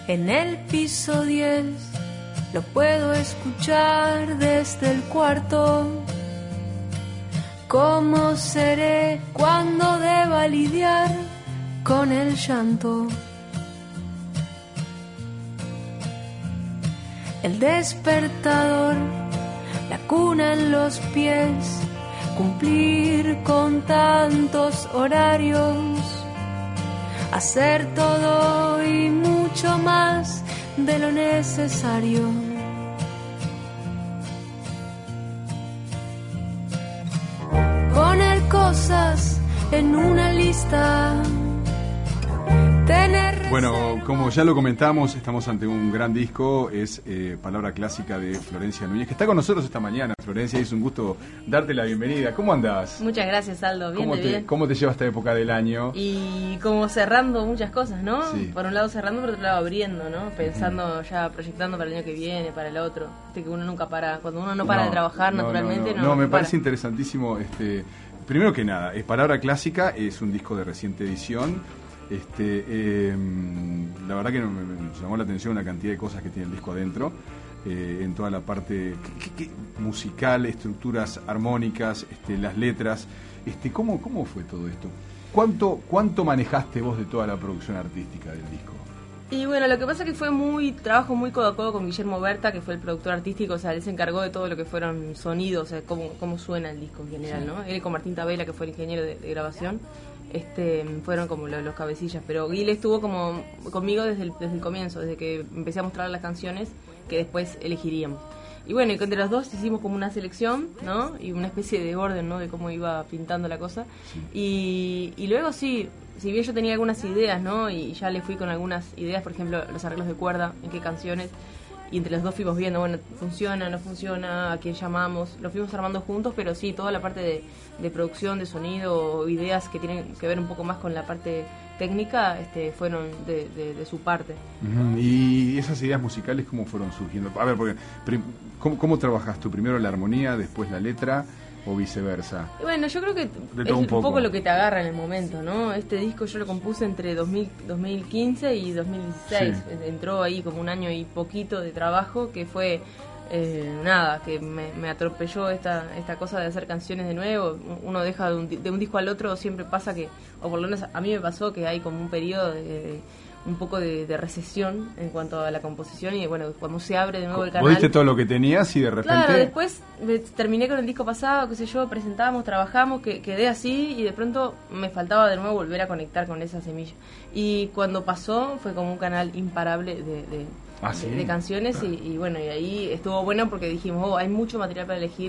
En el piso 10 lo puedo escuchar desde el cuarto. ¿Cómo seré cuando deba lidiar con el llanto? El despertador, la cuna en los pies, cumplir con tantos horarios, hacer todo y mucho más de lo necesario. Poner cosas en una lista. Bueno, como ya lo comentamos, estamos ante un gran disco, es Palabra Clásica de Florencia Núñez, que está con nosotros esta mañana. Florencia, es un gusto darte la bienvenida. ¿Cómo andás? Muchas gracias, Aldo. Bien, bien. ¿Cómo te lleva esta época del año? Y como cerrando muchas cosas, ¿no? Sí. Por un lado cerrando, por otro lado abriendo, ¿no? Pensando ya, proyectando para el año que viene, para el otro. Que uno nunca para, cuando uno no para de trabajar, naturalmente no. No, me parece interesantísimo. Primero que nada, Palabra Clásica es un disco de reciente edición. La verdad que me llamó la atención una cantidad de cosas que tiene el disco adentro, en toda la parte musical, estructuras armónicas, las letras. ¿Cómo fue todo esto? ¿Cuánto manejaste vos de toda la producción artística del disco? Y bueno, lo que pasa es que fue trabajo muy codo a codo con Guillermo Berta, que fue el productor artístico. O sea, él se encargó de todo lo que fueron sonidos, o sea, cómo suena el disco en general, sí, ¿no? Él con Martín Tabela, que fue el ingeniero de grabación, fueron como los cabecillas. Pero Guil estuvo como conmigo desde el comienzo, desde que empecé a mostrar las canciones que después elegiríamos. Y bueno, y entre los dos hicimos como una selección, ¿no? Y una especie de orden, ¿no? De cómo iba pintando la cosa. Sí. Y luego sí, si bien yo tenía algunas ideas, ¿no? Y ya le fui con algunas ideas, por ejemplo, los arreglos de cuerda, en qué canciones. Y entre los dos fuimos viendo, bueno, funciona, no funciona, a quién llamamos. Lo fuimos armando juntos, pero sí, toda la parte de producción, de sonido, ideas que tienen que ver un poco más con la parte técnica, fueron de su parte. Uh-huh. ¿Y esas ideas musicales cómo fueron surgiendo? A ver, porque ¿cómo trabajas tú? Primero la armonía, después la letra, o viceversa. Bueno, yo creo que es un poco lo que te agarra en el momento, ¿no? Este disco yo lo compuse entre 2015 y 2016. Sí. Entró ahí como un año y poquito de trabajo, que fue que me atropelló esta cosa de hacer canciones de nuevo. Uno deja de un disco al otro, siempre pasa que, o por lo menos a mí me pasó, que hay como un periodo un poco de recesión en cuanto a la composición. Y bueno, cuando se abre de nuevo el canal, ¿viste todo lo que tenías y de repente? Claro, después terminé con el disco pasado, qué sé yo, presentábamos, trabajamos, quedé así, y de pronto me faltaba de nuevo volver a conectar con esa semilla. Y cuando pasó fue como un canal imparable de canciones. Y bueno, y ahí estuvo bueno porque dijimos, hay mucho material para elegir.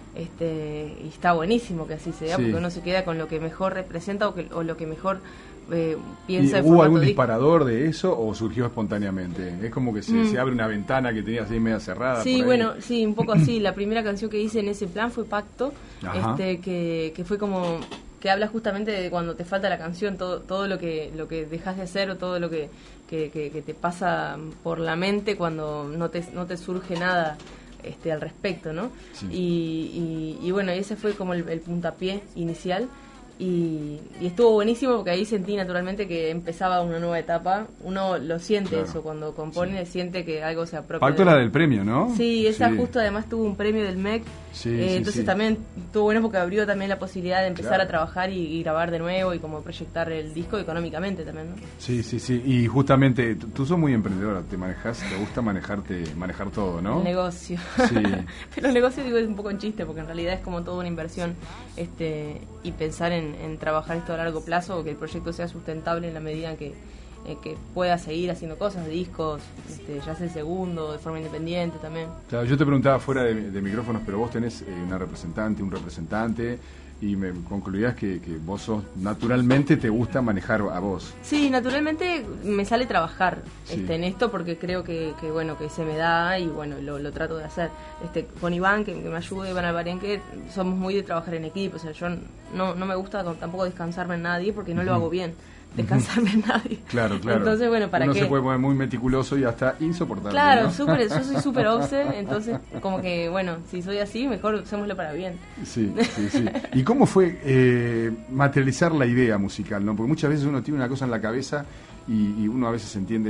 Y está buenísimo que así sea, sí, porque uno se queda con lo que mejor representa o lo que mejor piensa. ¿Hubo algún disparador de eso o surgió espontáneamente? Es como que se abre una ventana que tenías ahí media cerrada. Sí, bueno, sí, un poco así. La primera canción que hice en ese plan fue Pacto, que fue como que habla justamente de cuando te falta la canción, todo lo que dejas de hacer, o todo lo que te pasa por la mente cuando no te surge nada al respecto, ¿no? Sí. Y bueno, ese fue como el puntapié inicial. Y estuvo buenísimo porque ahí sentí naturalmente que empezaba una nueva etapa. Uno lo siente, claro, eso cuando compone, sí, siente que algo se apropia. Pacto era del premio, ¿no? Sí, esa justo además tuvo un premio del MEC. Entonces también estuvo bueno porque abrió también la posibilidad de empezar, claro, a trabajar y grabar de nuevo y como proyectar el disco económicamente también, ¿no? Sí. Y justamente tú sos muy emprendedora, te gusta manejar todo, ¿no? El negocio. Sí. Pero el negocio, digo, es un poco en chiste porque en realidad es como toda una inversión, y pensar en trabajar esto a largo plazo, o que el proyecto sea sustentable en la medida en que pueda seguir haciendo cosas, discos, ya sea el segundo, de forma independiente también. Claro, yo te preguntaba fuera de micrófonos, pero vos tenés un representante, y me concluías que vos naturalmente te gusta manejar a vos. Sí, naturalmente me sale trabajar en esto porque creo que se me da, y bueno, lo trato de hacer. Con Iván, que me ayuda, Iván Albarén, que somos muy de trabajar en equipo. O sea, yo no me gusta tampoco descansarme en nadie porque no lo hago bien. Descansarme en nadie. Claro. Entonces, bueno, ¿para qué? Uno se puede poner muy meticuloso y hasta insoportable. Claro, ¿no? yo soy súper obse, entonces como que, bueno, si soy así, mejor usémoslo para bien. Sí. ¿Y cómo fue materializar la idea musical, no? Porque muchas veces uno tiene una cosa en la cabeza y uno a veces entiende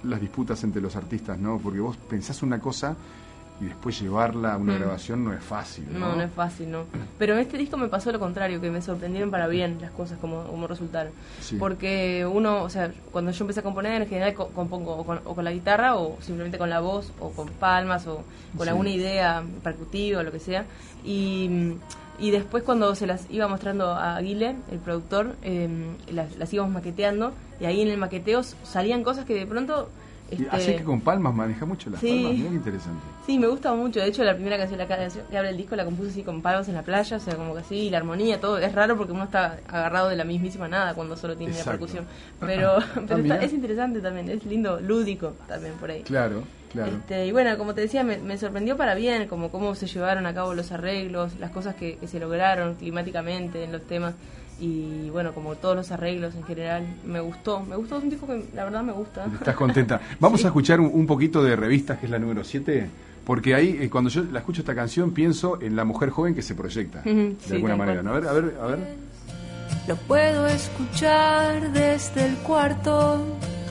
las disputas entre los artistas, ¿no? Porque vos pensás una cosa y después llevarla a una grabación no es fácil, ¿no? No es fácil, ¿no? Pero en este disco me pasó lo contrario, que me sorprendieron para bien las cosas como resultaron. Sí. Porque uno, o sea, cuando yo empecé a componer, en general compongo o con la guitarra o simplemente con la voz o con palmas o con alguna idea percutiva o lo que sea. Y después cuando se las iba mostrando a Guile, el productor, las íbamos maqueteando y ahí en el maqueteo salían cosas que de pronto... Así que con palmas, maneja mucho las palmas, muy interesante. Sí, me gusta mucho. De hecho, la primera canción que abre el disco la compuse así con palmas en la playa, o sea, como que así, y la armonía, todo. Es raro porque uno está agarrado de la mismísima nada cuando solo tiene la percusión. Pero es interesante también, es lindo, lúdico también por ahí. Claro. Y bueno, como te decía, me sorprendió para bien, como cómo se llevaron a cabo los arreglos, las cosas que se lograron climáticamente en los temas. Y bueno, como todos los arreglos en general, me gustó, es un disco que la verdad me gusta. ¿Estás contenta? Vamos a escuchar un poquito de Revistas, que es la número 7, porque ahí cuando yo la escucho esta canción pienso en la mujer joven que se proyecta, de alguna manera, ¿no? A ver. Lo puedo escuchar desde el cuarto.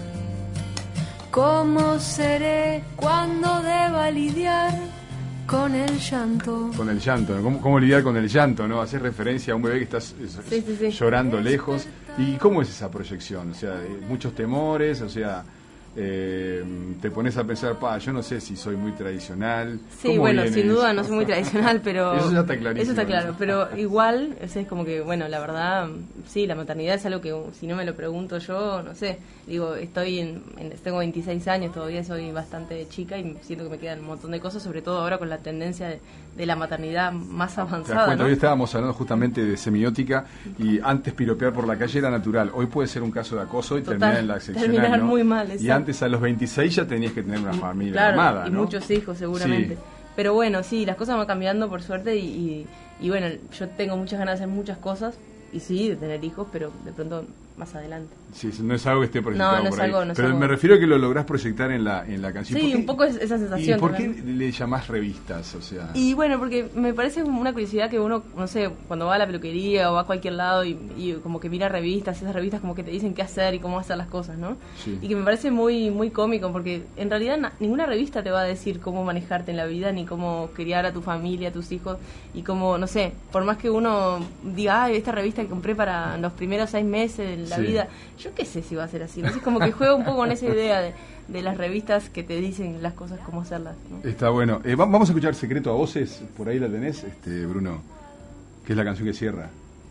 ¿Cómo seré cuando deba lidiar con el llanto? Con el llanto, ¿no? ¿Cómo lidiar con el llanto, ¿no? Hacer referencia a un bebé que está llorando lejos. ¿Y cómo es esa proyección? O sea, muchos temores, o sea, te pones a pensar, yo no sé si soy muy tradicional. Sí, bueno, sin duda no soy muy tradicional, pero... Eso ya está clarísimo. Eso está claro, pero igual, es como que, bueno, la verdad, sí, la maternidad es algo que si no me lo pregunto yo, no sé, digo, tengo 26 años, todavía soy bastante chica y siento que me quedan un montón de cosas, sobre todo ahora con la tendencia de la maternidad más avanzada, ¿no? Hoy estábamos hablando justamente de semiótica y antes piropear por la calle era natural, hoy puede ser un caso de acoso y terminar en la seccional, terminar ¿no? muy mal, exacto. Y antes a los 26 ya tenías que tener una familia armada, y ¿no? muchos hijos seguramente. Sí. Pero bueno, sí, las cosas van cambiando por suerte y bueno, yo tengo muchas ganas de hacer muchas cosas y sí, de tener hijos, pero de pronto más adelante. Sí, no es algo que esté proyectado por ahí. No es pero algo. Me refiero a que lo lográs proyectar en la canción. Sí, un poco esa sensación. ¿Y por qué le llamás revistas? O sea... Y bueno, porque me parece una curiosidad que uno, no sé, cuando va a la peluquería o va a cualquier lado y como que mira revistas, esas revistas como que te dicen qué hacer y cómo hacer las cosas, ¿no? Sí. Y que me parece muy muy cómico, porque en realidad ninguna revista te va a decir cómo manejarte en la vida, ni cómo criar a tu familia, a tus hijos, y cómo, no sé, por más que uno diga, esta revista que compré para los primeros 6 meses de la vida, yo qué sé si va a ser así, ¿no? Es como que juego un poco con esa idea de las revistas que te dicen las cosas, cómo hacerlas, ¿no? Está bueno. Vamos a escuchar Secreto a Voces, por ahí la tenés, Bruno, que es la canción que cierra.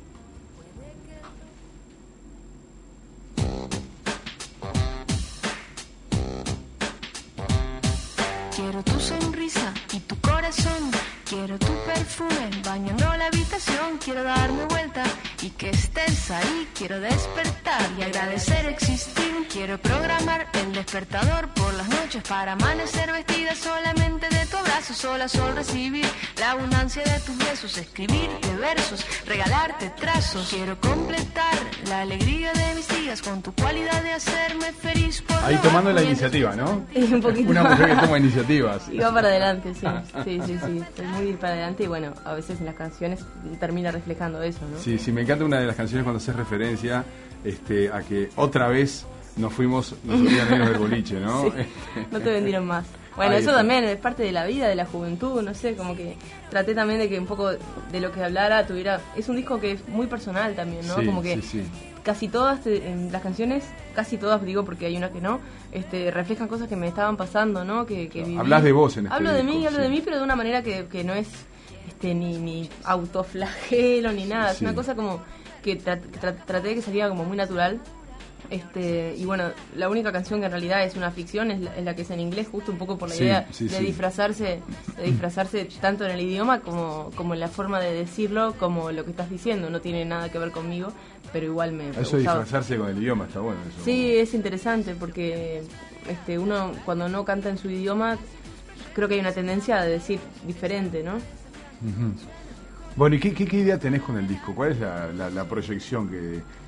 Quiero tu sonrisa y tu corazón, quiero tu perfume bañando la habitación, quiero darme vuelta y que estés ahí, quiero despertar y agradecer existir, quiero programar el despertador por las noches para amanecer vestida solamente de tu abrazo, sola sol recibir la abundancia de tus besos, escribirte versos, regalarte trazos, quiero completar la alegría de mis días con tu cualidad de hacerme feliz por ahí tomando la iniciativa, ¿no? Un poquito una mujer que toma iniciativas. Y va para adelante, sí, estoy muy para adelante y bueno, a veces en las canciones termina reflejando eso, ¿no? Sí, me encanta una de las canciones cuando haces referencia a que otra vez nos olvidan menos del boliche, ¿no? Sí, no te vendieron más. Bueno, eso también es parte de la vida, de la juventud, no sé, como que traté también de que un poco de lo que hablara tuviera... Es un disco que es muy personal también, ¿no? Sí, como que casi todas las canciones, casi todas, digo porque hay una que no, reflejan cosas que me estaban pasando, ¿no? Que viví. Hablas de vos en este Hablo disco, de mí, pero de una manera que no es ni autoflagelo ni nada, es una cosa como que traté de que saliera como muy natural. Y bueno, la única canción que en realidad es una ficción es la que es en inglés, justo un poco por la idea de disfrazarse tanto en el idioma como en la forma de decirlo, como lo que estás diciendo. No tiene nada que ver conmigo, pero igual me eso de disfrazarse con el idioma está bueno. Eso. Sí, es interesante porque uno cuando no canta en su idioma creo que hay una tendencia a decir diferente, ¿no? Uh-huh. Bueno, ¿y qué idea tenés con el disco? ¿Cuál es la proyección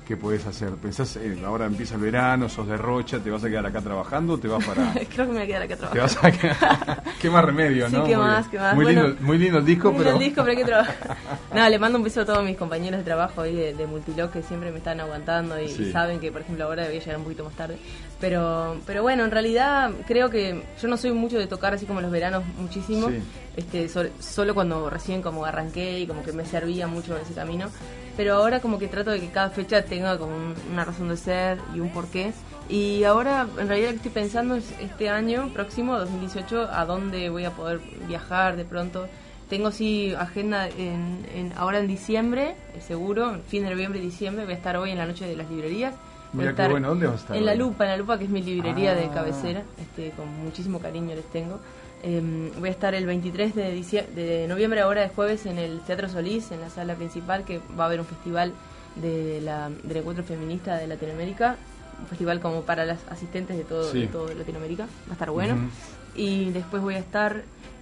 ¿Qué podés hacer? ¿Pensás, ahora empieza el verano, sos de Rocha, te vas a quedar acá trabajando o te vas para...? Creo que me voy a quedar acá trabajando. Te vas a quedar... ¿Qué más remedio, sí, no? ¿qué más? Muy, bueno, muy lindo el disco, muy pero... lindo el disco, pero hay que trabajar. No, le mando un beso a todos mis compañeros de trabajo ahí de Multilock que siempre me están aguantando y saben que, por ejemplo, ahora voy a llegar un poquito más tarde. Pero bueno, en realidad creo que yo no soy mucho de tocar así como los veranos muchísimo. Sí. Solo cuando recién como arranqué y como que me servía mucho ese camino. Pero ahora como que trato de que cada fecha tenga como una razón de ser y un porqué. Y ahora en realidad lo que estoy pensando es este año próximo, 2018, a dónde voy a poder viajar de pronto. Tengo sí agenda ahora en diciembre, seguro, fin de noviembre y diciembre. Voy a estar hoy en la noche de las librerías. Mira qué bueno, ¿dónde vas a estar? En La Lupa, que es mi librería de cabecera, con muchísimo cariño les tengo. Voy a estar el 23 de noviembre, ahora de jueves, en el Teatro Solís, en la sala principal, que va a haber un festival del encuentro feminista de Latinoamérica, un festival como para las asistentes de todo Latinoamérica, va a estar bueno. Y después voy a estar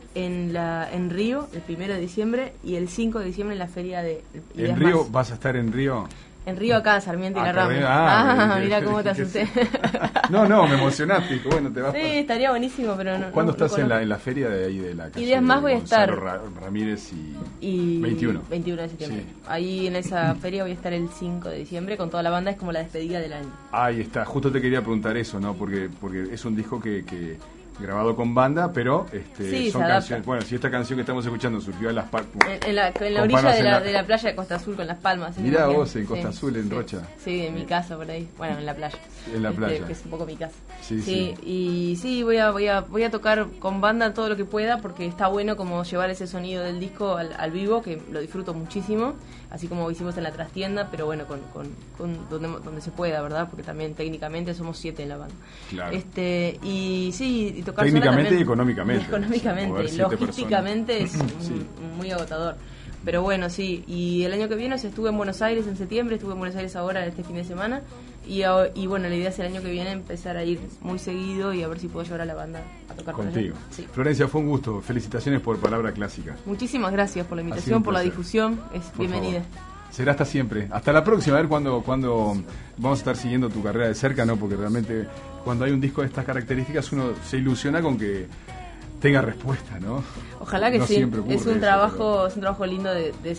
en Río, el 1 de diciembre, y el 5 de diciembre en la feria de... ¿En Río? ¿Vas a estar en Río? En Río acá, Sarmiento y la Rambla. Mira cómo te asusté. No, me emocionaste. Bueno, te vas. Sí, estaría buenísimo, pero no. ¿Cuándo estás en la feria de ahí de la calle? Y días más voy a estar. Ramírez y 21 de septiembre. Sí. Ahí en esa feria voy a estar el 5 de diciembre con toda la banda, es como la despedida del año. Ahí está, justo te quería preguntar eso, ¿no? Porque es un disco que grabado con banda, pero son canciones. Bueno, si esta canción que estamos escuchando surgió en las en la orilla de la playa de Costa Azul con Las Palmas. Mirá vos, en Costa Azul, en Rocha. Sí, en mi casa por ahí. Bueno, en la playa. En la playa. Que es un poco mi casa. Sí. Y sí, voy a tocar con banda todo lo que pueda, porque está bueno como llevar ese sonido del disco al vivo, que lo disfruto muchísimo, así como hicimos en la trastienda, pero bueno, con donde se pueda, ¿verdad? Porque también técnicamente somos 7 en la banda. Claro. Y sí, y tocar técnicamente y económicamente. Económicamente, logísticamente es muy agotador. Pero bueno, sí. Y el año que viene estuve en Buenos Aires en septiembre, estuve en Buenos Aires ahora este fin de semana. Y bueno, la idea es el año que viene empezar a ir muy seguido y a ver si puedo llevar a la banda a tocar contigo. Sí. Florencia, fue un gusto. Felicitaciones por Palabra Clásica. Muchísimas gracias por la invitación, por la difusión. Bienvenida. Será hasta siempre. Hasta la próxima. A ver cuándo vamos a estar siguiendo tu carrera de cerca, ¿no? Porque realmente cuando hay un disco de estas características uno se ilusiona con que tenga respuesta, ¿no? Ojalá que no sí. Es un trabajo lindo de